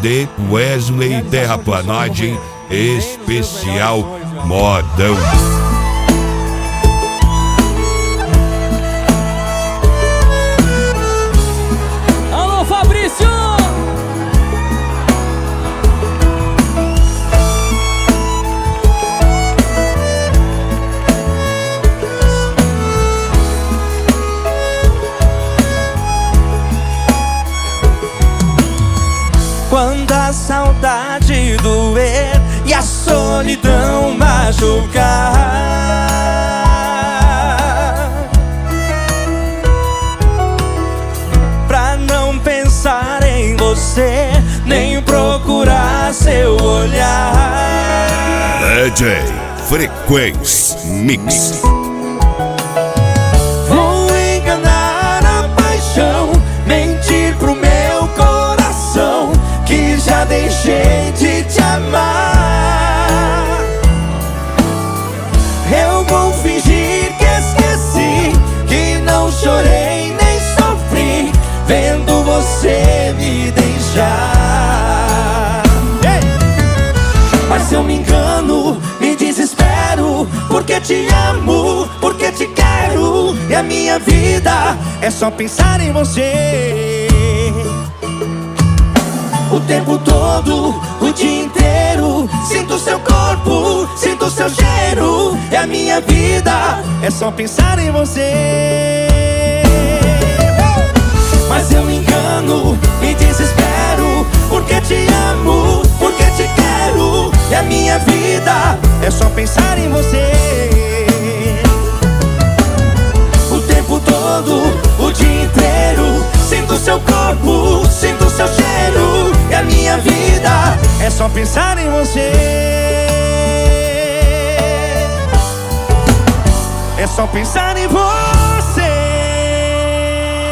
de Wesley Terraplanagem Especial Modão. Alô, Fabrício! Quando a saudade doer e a solidão machucar, pra não pensar em você, nem procurar seu olhar. DJ Frequência Mix. Vou enganar a paixão, mentir pro meu coração que já deixei de te amar. Eu vou fingir que esqueci, que não chorei nem sofri vendo você me deixar. Ei! Mas eu me engano, me desespero, porque te amo, porque te quero, e a minha vida é só pensar em você. O tempo todo, o dia inteiro, sinto seu corpo, sinto seu cheiro, e a minha vida é só pensar em você. Mas eu me engano, me desespero, porque te amo, porque te quero, e a minha vida é só pensar em você. O tempo todo, o dia inteiro, sinto seu corpo, sinto seu cheiro, e a minha vida é só pensar em você. É só pensar em você.